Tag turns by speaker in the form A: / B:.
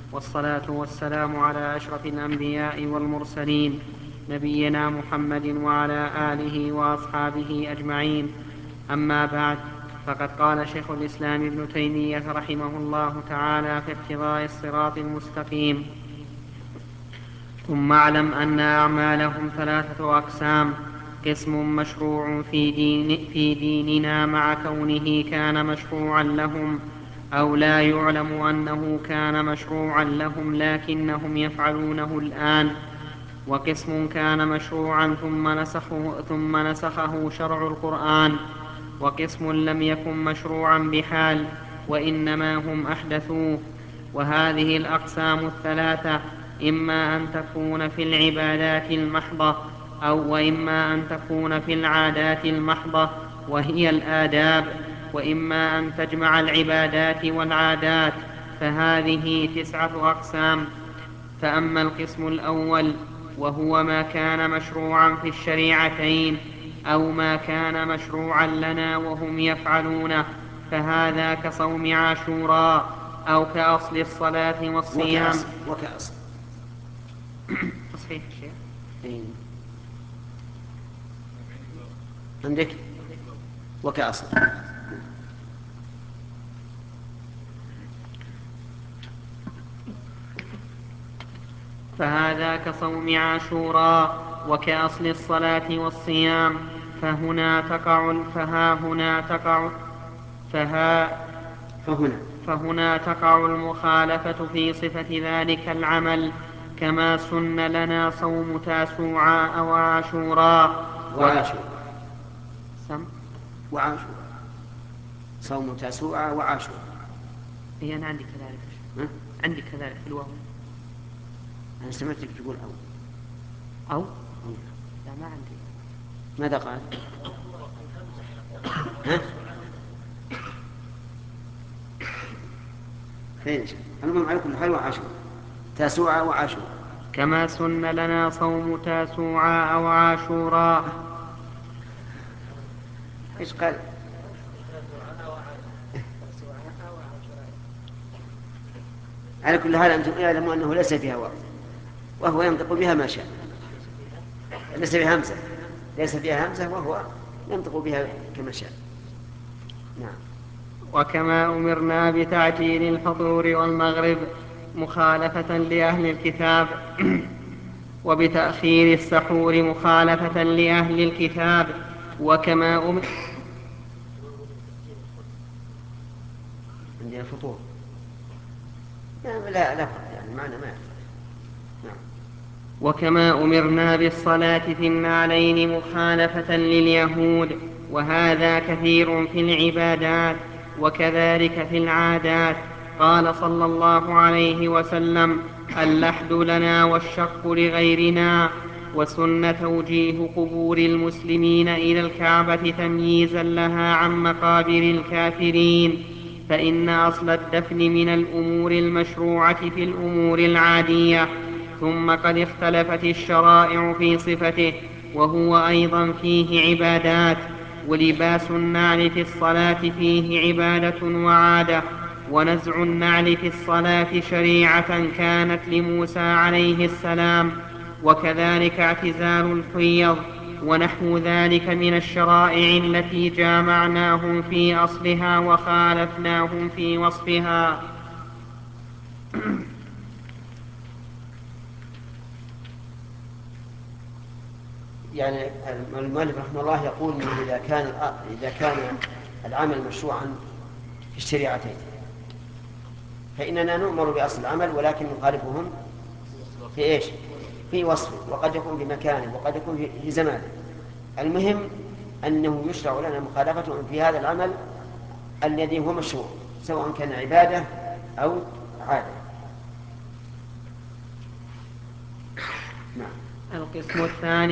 A: والصلاة والسلام على أشرف الأنبياء والمرسلين نبينا محمد وعلى آله وأصحابه أجمعين. أما بعد، فقد قال شيخ الإسلام ابن تيمية رحمه الله تعالى في اقتضاء الصراط المستقيم: ثم اعلم أن أعمالهم 3 أقسام: قسم مشروع في ديننا مع كونه كان مشروعا لهم، أو لا يعلم أنه كان مشروعا لهم لكنهم يفعلونه الآن. وقسم كان مشروعا ثم نسخه شرع القرآن. وقسم لم يكن مشروعا بحال، وإنما هم أحدثوه. وهذه الأقسام 3 إما أن تكون في العبادات المحضة، وإما أن تكون في العادات المحضة وهي الآداب، وإما أن تجمع العبادات والعادات، فهذه 9 أقسام. فأما القسم الأول وهو ما كان مشروعا في الشريعتين، أو ما كان مشروعا لنا وهم يفعلونه، فهذا كصوم عاشوراء، أو كأصل الصلاة والصيام.
B: وكأصل
A: تصحيح الشيخ.
B: إيه. عندك وكأصل.
A: فهذا كصوم عاشوراء وكأصل الصلاة والصيام. فهنا تقع المخالفة في صفة ذلك العمل، كما سن لنا صوم تاسوعاء وعاشوراء
B: وعاشوراء صوم تاسوعاء وعاشوراء.
A: هي أنا عندي كذلك. عندي كذلك في الواو.
B: أنا سمعتك تقول
A: أو لا، ما عندي.
B: ماذا قال؟ ها؟ خير. المهم على كل حال وعاشوراء، تاسوعاء وعاشوراء.
A: كما سن لنا صوم تاسوعاء وعاشوراء.
B: إيش قال؟ على كل حال أنتم اعلموا أنه ليس فيها واو، وهو ينطق بها ما شاء. ليس فيها همزة وهو ينطق بها كما شاء. نعم.
A: وكما أمرنا بتعجيل الفطور والمغرب مخالفة لأهل الكتاب وبتأخير السحور مخالفة لأهل الكتاب. وكما
B: عندنا فطور. لا فرق، يعني معنى ما. نعم.
A: وكما أمرنا بالصلاة في النعلين مخالفة لليهود، وهذا كثير في العبادات، وكذلك في العادات. قال صلى الله عليه وسلم: اللحد لنا والشق لغيرنا. وسن توجيه قبور المسلمين إلى الكعبة تمييزا لها عن مقابر الكافرين، فإن أصل الدفن من الأمور المشروعة في الأمور العادية، ثم قد اختلفت الشرائع في صفته، وهو أيضا فيه عبادات. ولباس النعل في الصلاة فيه عبادة وعادة، ونزع النعل في الصلاة شريعة كانت لموسى عليه السلام، وكذلك اعتزال الحيض، ونحو ذلك من الشرائع التي جامعناهم في أصلها وخالفناهم في وصفها.
B: يعني المؤلف رحمه الله يقول إنه إذا كان العمل مشروعا في الشريعتين فإننا نؤمر بأصل العمل، ولكن نخالفهم في إيش؟ في وصفه، وقد يكون في مكانه وقد يكون في زمانه. المهم أنه يشرع لنا مخالفتهم في هذا العمل الذي هو مشروع، سواء كان عبادة أو عادة. نعم.
A: القسم الثاني